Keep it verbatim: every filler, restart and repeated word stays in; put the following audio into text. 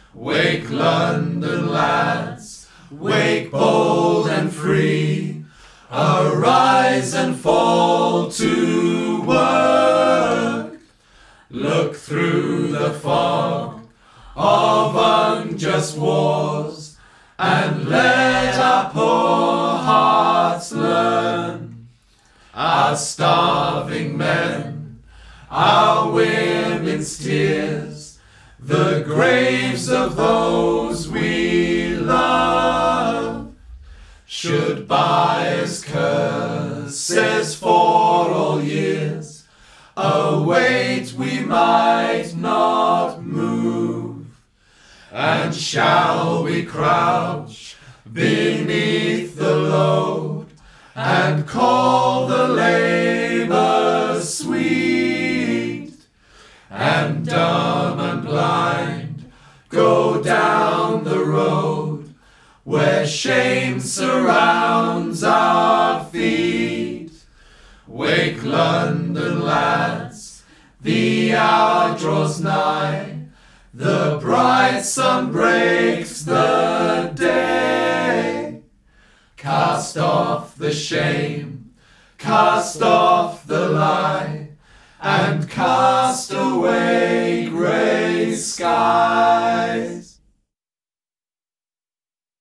Wake London lads, wake bold and free, arise and fall to work. Look through the fog of unjust wars, and let our poor hearts learn. Our starving men, our women's tears, the graves of those we love, should buy us curses for all years. Await we might not move, and shall we crouch beneath the load and call the labour sweet, and dumb and blind go down the road where shame surrounds our feet. Wake London lads, the hour draws nigh, the bright sun breaks the day. Cast off the shame, cast off the lie, and cast away grey skies.